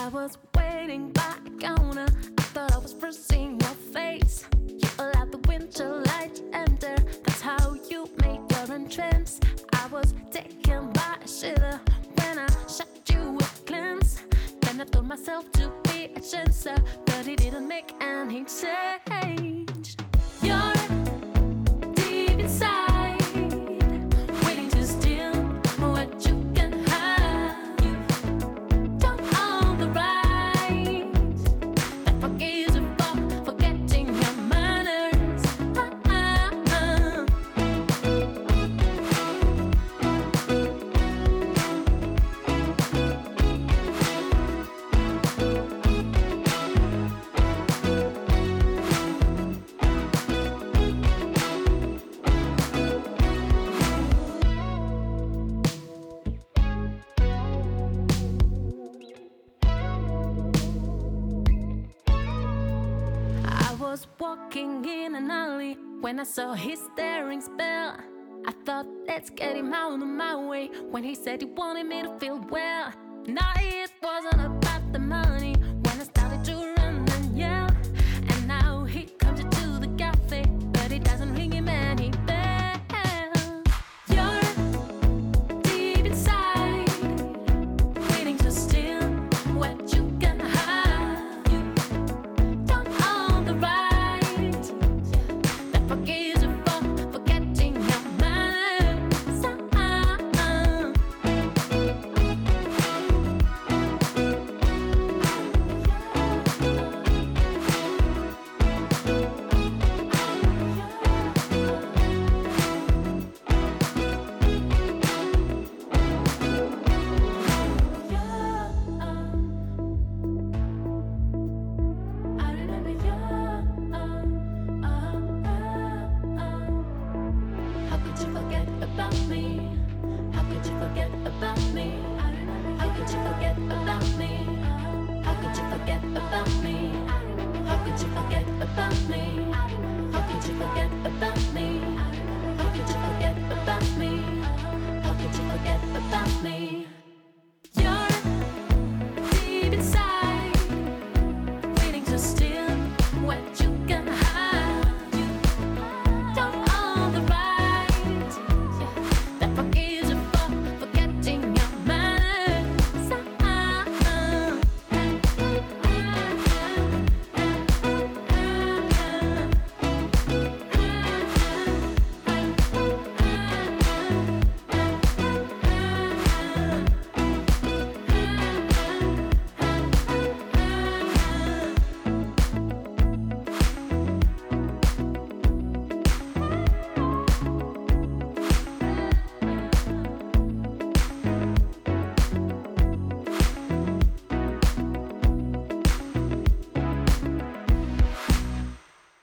I was waiting by the counter. I thought I was first seeing your face. You allowed the winter light to enter. That's how you made your entrance. I was taken by a shiver when I shot you a glance. Then I told myself to be a chaser, but it didn't make any change. You're deep inside, waiting to steal what you can have. You don't own the right that forgives you for forgetting your manners. I was walking in an alley when I saw his staring spell. I thought, let's get him out of my way. When he said he wanted me to feel well, now it wasn't about the money